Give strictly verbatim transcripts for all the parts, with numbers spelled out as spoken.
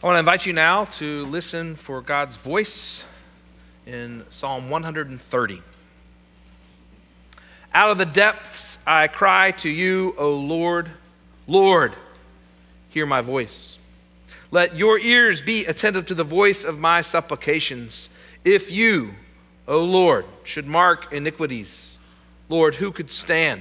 I want to invite you now to listen for God's voice in Psalm one hundred thirty. Out of the depths I cry to you, O Lord. Lord, hear my voice. Let your ears be attentive to the voice of my supplications. If you, O Lord, should mark iniquities, Lord, who could stand?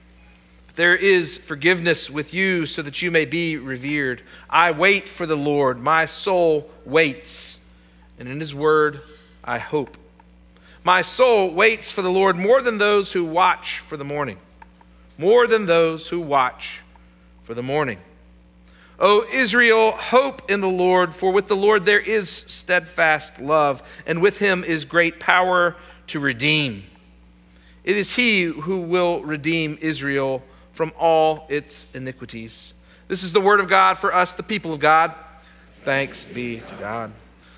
There is forgiveness with you so that you may be revered. I wait for the Lord. My soul waits, and in his word I hope. My soul waits for the Lord more than those who watch for the morning, more than those who watch for the morning. O Israel, hope in the Lord, for with the Lord there is steadfast love, and with him is great power to redeem. It is he who will redeem Israel from all its iniquities. This is the word of God for us, the people of God. Thanks be to God.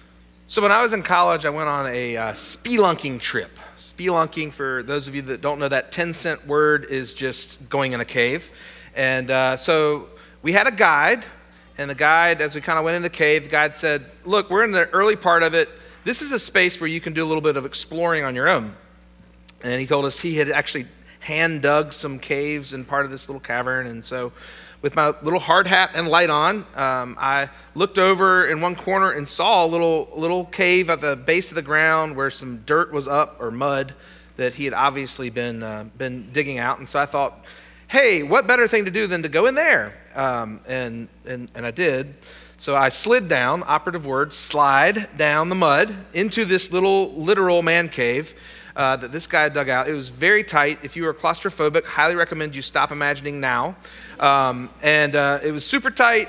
So when I was in college, I went on a uh, spelunking trip. Spelunking, for those of you that don't know, that ten cent word is just going in a cave. And uh, so we had a guide, and the guide, as we kind of went in the cave, the guide said, look, we're in the early part of it. This is a space where you can do a little bit of exploring on your own. And he told us he had actually hand dug some caves in part of this little cavern. And so with my little hard hat and light on, um, I looked over in one corner and saw a little little cave at the base of the ground where some dirt was up, or mud, that he had obviously been uh, been digging out. And so I thought, hey, what better thing to do than to go in there? Um, and, and, and I did. So I slid down, operative word, slide down the mud into this little literal man cave Uh, that this guy dug out. It was very tight. If you are claustrophobic, highly recommend you stop imagining now. Um, and uh, it was super tight,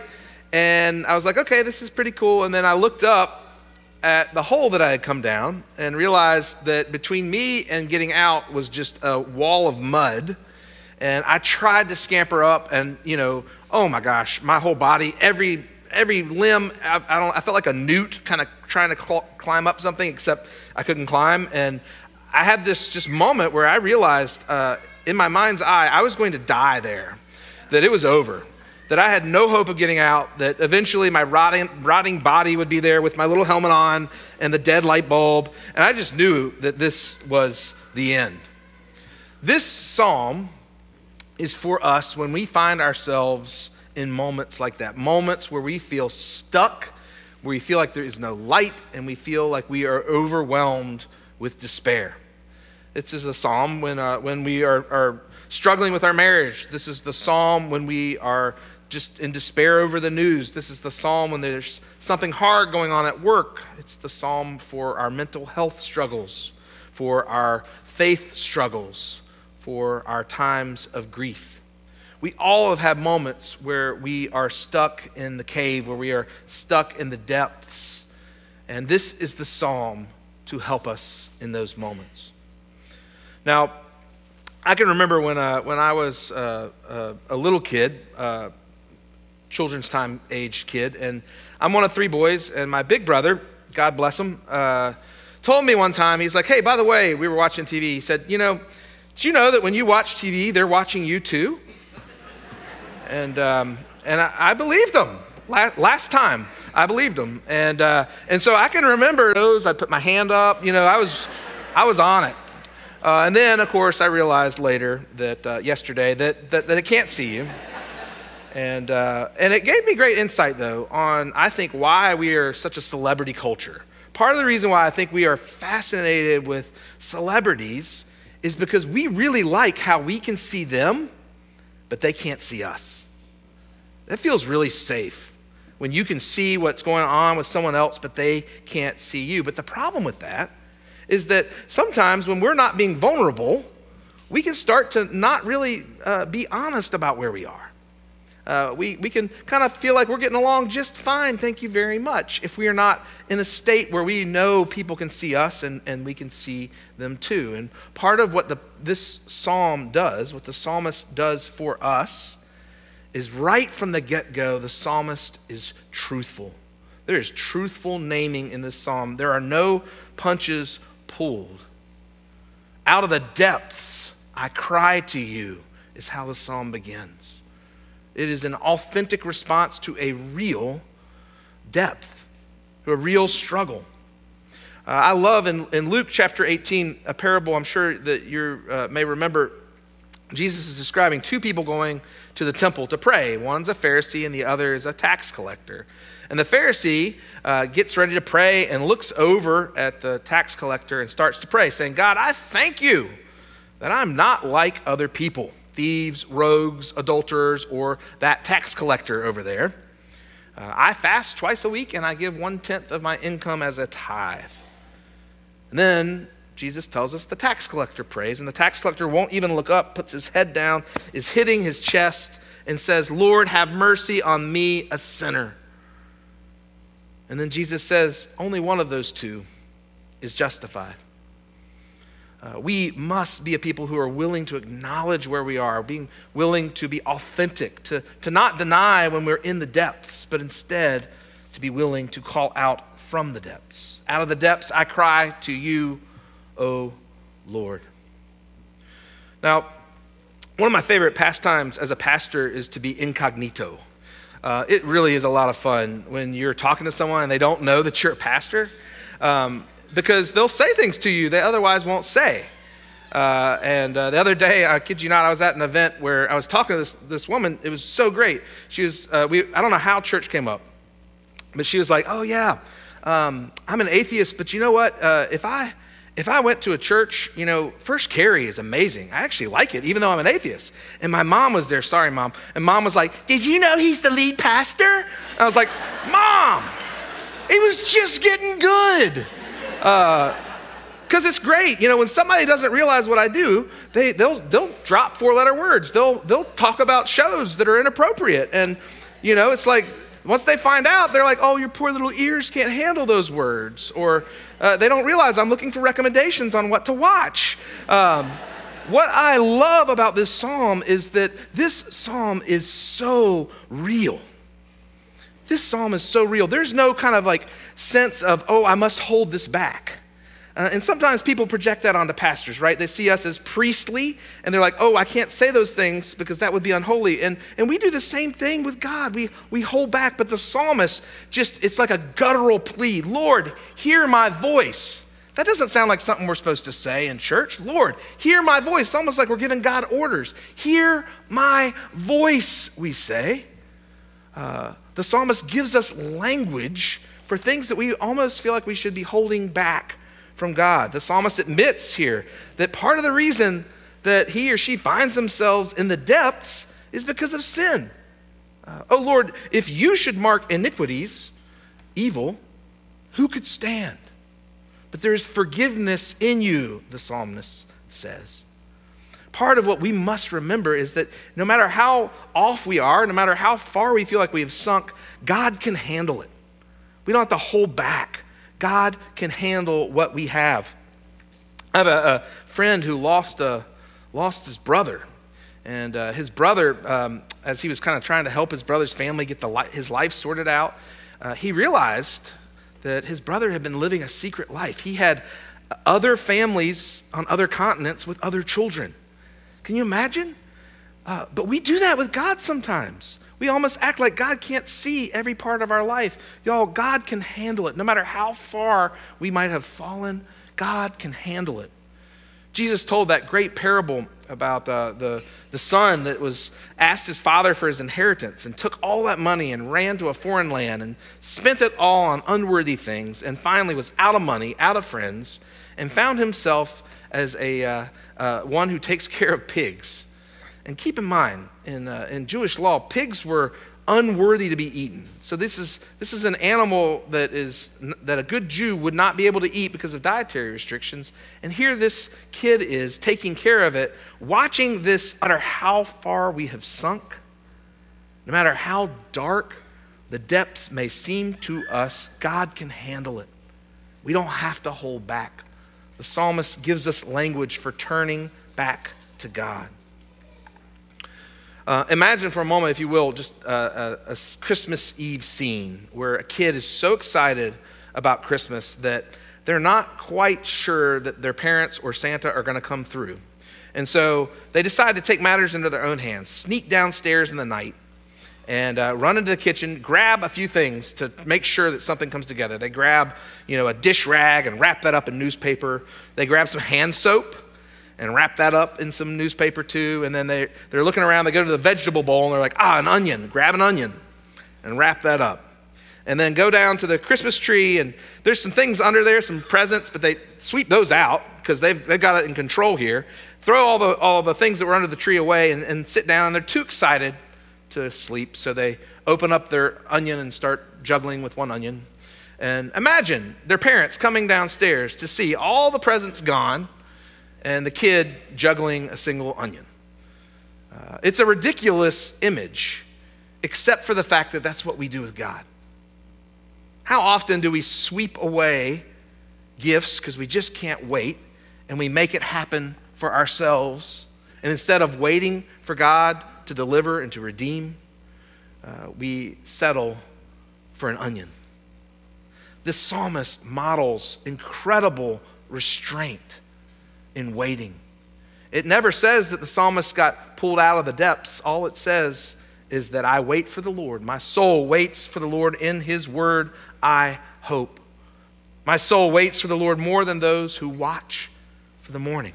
and I was like, okay, this is pretty cool. And then I looked up at the hole that I had come down and realized that between me and getting out was just a wall of mud. And I tried to scamper up, and, you know, oh my gosh, my whole body, every every limb, I, I don't. I felt like a newt kind of trying to cl- climb up something, except I couldn't climb. And I had this just moment where I realized uh, in my mind's eye, I was going to die there, that it was over, that I had no hope of getting out, that eventually my rotting, rotting body would be there with my little helmet on and the dead light bulb. And I just knew that this was the end. This psalm is for us when we find ourselves in moments like that, moments where we feel stuck, where we feel like there is no light, and we feel like we are overwhelmed with despair. This is a psalm when uh, when we are, are struggling with our marriage. This is the psalm when we are just in despair over the news. This is the psalm when there's something hard going on at work. It's the psalm for our mental health struggles, for our faith struggles, for our times of grief. We all have had moments where we are stuck in the cave, where we are stuck in the depths. And this is the psalm to help us in those moments. Now, I can remember when uh, when I was uh, uh, a little kid, uh, children's time age kid, and I'm one of three boys, and my big brother, God bless him, uh, told me one time, he's like, hey, by the way, we were watching T V, he said, you know, did you know that when you watch T V, they're watching you too? And um, and I, I believed him. Last, last time, I believed him. And uh, and so I can remember those. I'd put my hand up. You know, I was I was on it. Uh, and then, of course, I realized later that uh, yesterday that, that that it can't see you. And uh, and it gave me great insight, though, on, I think, why we are such a celebrity culture. Part of the reason why I think we are fascinated with celebrities is because we really like how we can see them, but they can't see us. That feels really safe when you can see what's going on with someone else, but they can't see you. But the problem with that is that sometimes when we're not being vulnerable, we can start to not really uh, be honest about where we are. Uh, we, we can kind of feel like we're getting along just fine, thank you very much, if we are not in a state where we know people can see us and, and we can see them too. And part of what the, this psalm does, what the psalmist does for us, is right from the get-go, the psalmist is truthful. There is truthful naming in this psalm. There are no punches pulled. Out of the depths, I cry to you, is how the psalm begins. It is an authentic response to a real, depth, through a real struggle. Uh, I love in, in Luke chapter eighteen, a parable I'm sure that you uh, may remember. Jesus is describing two people going to the temple to pray. One's a Pharisee and the other is a tax collector. And the Pharisee uh, gets ready to pray and looks over at the tax collector and starts to pray, saying, God, I thank you that I'm not like other people, thieves, rogues, adulterers, or that tax collector over there. Uh, I fast twice a week and I give one-tenth of my income as a tithe. And then Jesus tells us the tax collector prays, and the tax collector won't even look up, puts his head down, is hitting his chest, and says, Lord, have mercy on me, a sinner. And then Jesus says, only one of those two is justified. Uh, we must be a people who are willing to acknowledge where we are, being willing to be authentic, to, to not deny when we're in the depths, but instead to be willing to call out from the depths. Out of the depths I cry to you, O Lord. Now, one of my favorite pastimes as a pastor is to be incognito. Uh, it really is a lot of fun when you're talking to someone and they don't know that you're a pastor, um, because they'll say things to you they otherwise won't say. Uh, and uh, the other day, I kid you not, I was at an event where I was talking to this, this woman. It was so great. She was, uh, we, I don't know how church came up, but she was like, oh yeah, um, I'm an atheist, but you know what? Uh, if I If I went to a church, you know, First Carry is amazing. I actually like it, even though I'm an atheist. And my mom was there. Sorry, Mom. And Mom was like, did you know he's the lead pastor? I was like, Mom, it was just getting good. Because uh, it's great. You know, when somebody doesn't realize what I do, they, they'll, they'll drop four-letter words. They'll, they'll talk about shows that are inappropriate. And, you know, it's like, once they find out, they're like, oh, your poor little ears can't handle those words. Or uh, they don't realize I'm looking for recommendations on what to watch. Um, what I love about this psalm is that this psalm is so real. This psalm is so real. There's no kind of like sense of, oh, I must hold this back. Uh, and sometimes people project that onto pastors, right? They see us as priestly, and they're like, oh, I can't say those things because that would be unholy. And and we do the same thing with God. We we hold back, but the psalmist just, it's like a guttural plea. Lord, hear my voice. That doesn't sound like something we're supposed to say in church. Lord, hear my voice. It's almost like we're giving God orders. Hear my voice, we say. Uh, the psalmist gives us language for things that we almost feel like we should be holding back from God. The psalmist admits here that part of the reason that he or she finds themselves in the depths is because of sin. Uh, oh Lord, if you should mark iniquities, evil, who could stand? But there is forgiveness in you, the psalmist says. Part of what we must remember is that no matter how off we are, no matter how far we feel like we have sunk, God can handle it. We don't have to hold back. God can handle what we have. I have a, a friend who lost a, lost his brother. And uh, his brother, um, as he was kind of trying to help his brother's family get the li- his life sorted out, uh, he realized that his brother had been living a secret life. He had other families on other continents with other children. Can you imagine? Uh, but we do that with God sometimes. We almost act like God can't see every part of our life. Y'all, God can handle it. No matter how far we might have fallen, God can handle it. Jesus told that great parable about uh, the, the son that was asked his father for his inheritance and took all that money and ran to a foreign land and spent it all on unworthy things and finally was out of money, out of friends, and found himself as a uh, uh, one who takes care of pigs. And keep in mind, in, uh, in Jewish law, pigs were unworthy to be eaten. So this is this is an animal that is that a good Jew would not be able to eat because of dietary restrictions. And here this kid is taking care of it, watching this, no matter how far we have sunk, no matter how dark the depths may seem to us, God can handle it. We don't have to hold back. The psalmist gives us language for turning back to God. Uh, imagine for a moment, if you will, just uh, a, a Christmas Eve scene where a kid is so excited about Christmas that they're not quite sure that their parents or Santa are going to come through. And so they decide to take matters into their own hands, sneak downstairs in the night, and uh, run into the kitchen, grab a few things to make sure that something comes together. They grab, you know, a dish rag and wrap that up in newspaper. They grab some hand soap and wrap that up in some newspaper too. And then they, they're looking around, they go to the vegetable bowl and they're like, ah, an onion, grab an onion and wrap that up. And then go down to the Christmas tree, and there's some things under there, some presents, but they sweep those out because they've, they've got it in control here. Throw all the all the things that were under the tree away and, and sit down, and they're too excited to sleep, so they open up their onion and start juggling with one onion. And imagine their parents coming downstairs to see all the presents gone and the kid juggling a single onion. Uh, it's a ridiculous image, except for the fact that that's what we do with God. How often do we sweep away gifts because we just can't wait, and we make it happen for ourselves, and instead of waiting for God to deliver and to redeem, uh, we settle for an onion. This psalmist models incredible restraint in waiting. It never says that the psalmist got pulled out of the depths. All it says is that I wait for the Lord. My soul waits for the Lord. In his word I hope. My soul waits for the Lord more than those who watch for the morning.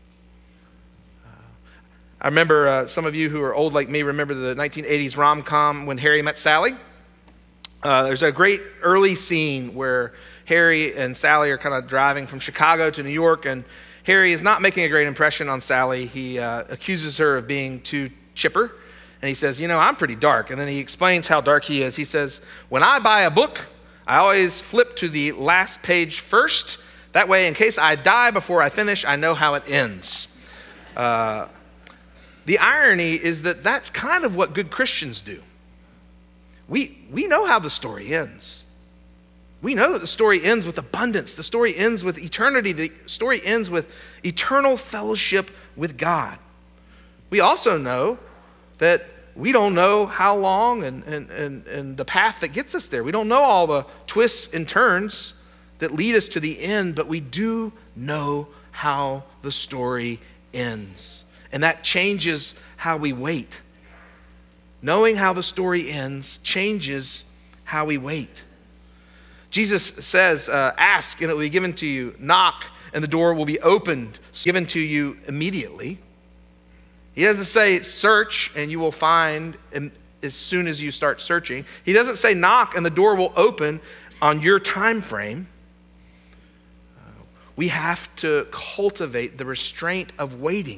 I remember uh, some of you who are old like me remember the nineteen eighties rom-com When Harry Met Sally. Uh, there's a great early scene where Harry and Sally are kind of driving from Chicago to New York, and Harry is not making a great impression on Sally. He uh, accuses her of being too chipper, and he says, you know, I'm pretty dark. And then he explains how dark he is. He says, when I buy a book, I always flip to the last page first. That way, in case I die before I finish, I know how it ends. Uh, The irony is that that's kind of what good Christians do. We, we know how the story ends. We know that the story ends with abundance. The story ends with eternity. The story ends with eternal fellowship with God. We also know that we don't know how long and, and, and, and the path that gets us there. We don't know all the twists and turns that lead us to the end, but we do know how the story ends. And that changes how we wait. Knowing how the story ends changes how we wait. Jesus says, uh, ask and it will be given to you. Knock and the door will be opened, given to you immediately. He doesn't say search and you will find as soon as you start searching. He doesn't say knock and the door will open on your time frame. Uh, we have to cultivate the restraint of waiting.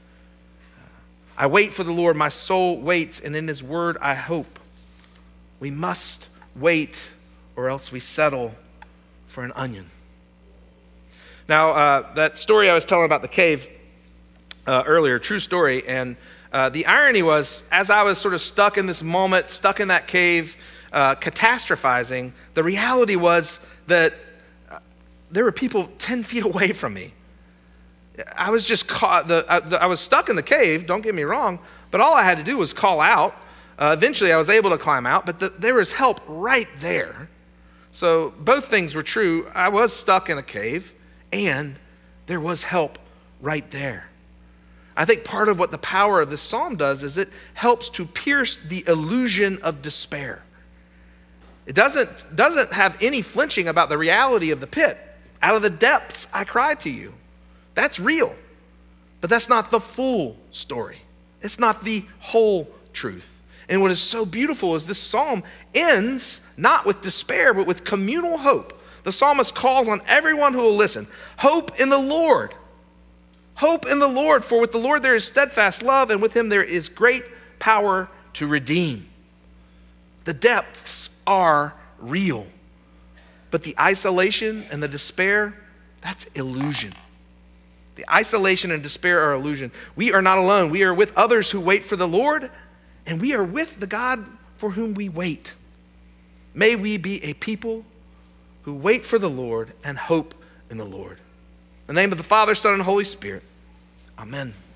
I wait for the Lord, my soul waits, and in his word I hope. We must wait or else we settle for an onion. Now, uh, that story I was telling about the cave uh, earlier, true story, and uh, the irony was, as I was sort of stuck in this moment, stuck in that cave, uh, catastrophizing, the reality was that uh, there were people ten feet away from me. I was just caught, the, I, the, I was stuck in the cave, don't get me wrong, but all I had to do was call out. Uh, eventually I was able to climb out, but the, there was help right there. So both things were true. I was stuck in a cave, and there was help right there. I think part of what the power of this psalm does is it helps to pierce the illusion of despair. It doesn't, doesn't have any flinching about the reality of the pit. Out of the depths I cry to you. That's real, but that's not the full story. It's not the whole truth. And what is so beautiful is this psalm ends not with despair, but with communal hope. The psalmist calls on everyone who will listen. Hope in the Lord. Hope in the Lord, for with the Lord there is steadfast love, and with him there is great power to redeem. The depths are real, but the isolation and the despair, that's illusion. The isolation and despair are illusion. We are not alone. We are with others who wait for the Lord, and we are with the God for whom we wait. May we be a people who wait for the Lord and hope in the Lord. In the name of the Father, Son, and Holy Spirit. Amen.